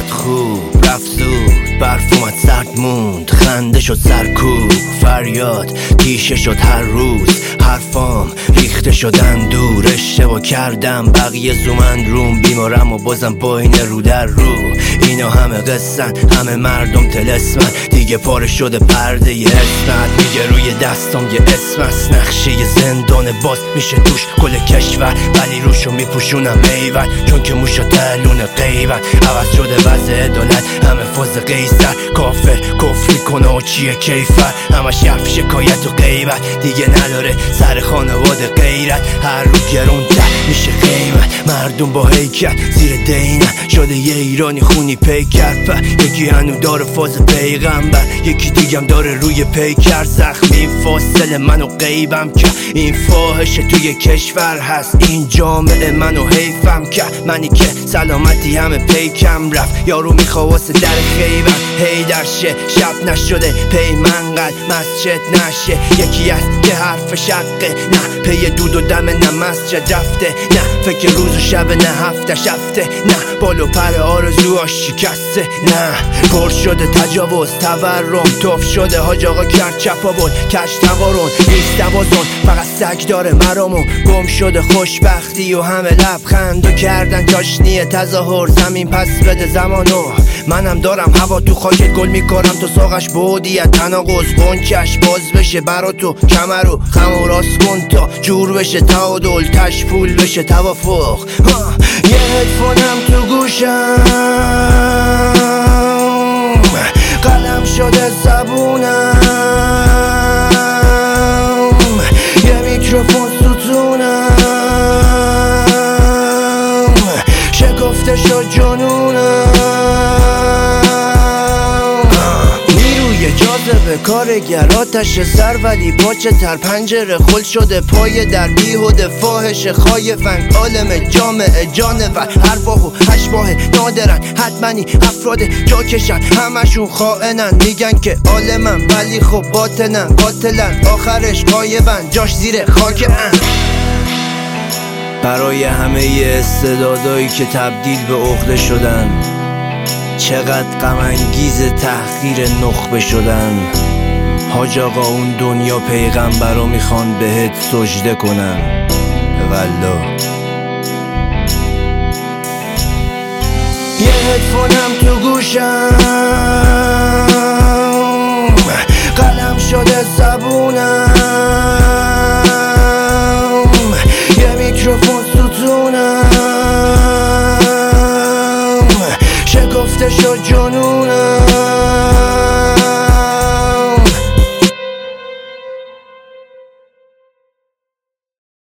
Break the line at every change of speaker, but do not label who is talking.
اومد خوب رفت زود، برف اومد سرد موند، خنده شد سرکوب، فریاد تیشه شد هر روز، حرفام ریخته شدن دور، اشتباه کردم بقیه زومن روم، بیمارم و بازم با این رو در رو. اینا همه قصن، همه مردم تلسمن، دیگه پاره شده پرده ی اسمت، میگه روی دستام یه اسم است، نقشه ی زندان باز میشه توش کل کشور، ولی روشو میپوشونم ایول، چون که موشا تلون غیبت، عوض شده وضع عدالت، همه فاز قیصر، کافر کفری کنه و چیه کیفر، همش یف شکایت و غیبت، دیگه نداره سر خانواده غیرت، هر رو گرونتر میشه قیمت، مردم با هیکل زیر دینه شده یه ایرانی خونی پیکر، یکی هنو داره فاز پیغمبر، یکی دیگم داره روی پیکر زخم، این فاصله منو غیبم که این فاحشه توی کشور هست، این جامعه منو حیفم که منی که سلامتی همه پیکم رفت، یارو میخواست در خیبم هی در شه، شب نشده پی منقل مسجد نشه، یکی است که حرف شقه، نه پی دود و دم، نه مسجد رفته، نه فکر روز و شب، نه هفته شفته، نه بالو پر آرزوهاش شکسته، نه پر شده تجاوز تورم، توف شده حاج آقا کرد چپا بود کش تقارن، نیست دوازن فقط سگ داره مرامو، گم شده خوشبختی و همه لبخند و کردن چاشنی تظاهر، زمین پس بده زمانو، منم دارم هوا تو خاکت گل میکنم، تو ساقش بودیت تناقض قنچش باز بشه برا تو، کمرو خم و راست کن تا جور بشه تعادل، تشپول بشه توافق، یه هدفونم تو گوشم قلم شده زبونم، یه میکروفون ستونم شکفته شد جنونم، نیروی جاذبه کارگر آتش سر، ولی پاچه تر پنجره خل شده پای در، بیهوده فاحش خایفن، عالم جامعه جانور ارواح و اشباح نادرن، حتمنی افراد جاکشن، همشون خائنن، میگن که عالمن ولی خب باطنن، قاتلن آخرش غایبن، جاش زیر خاکن. برای همه استعدادایی که تبدیل به عقده شدن، چقدر غم انگیز تحقیر نخبه شدن، حاج آقا اون دنیا پیغمبرا میخوان بهت سجده کنن، والله یه هدفونم تو گوشم قلم شده زبونم، یه میکروفون ستونم شکفته شد جنونم.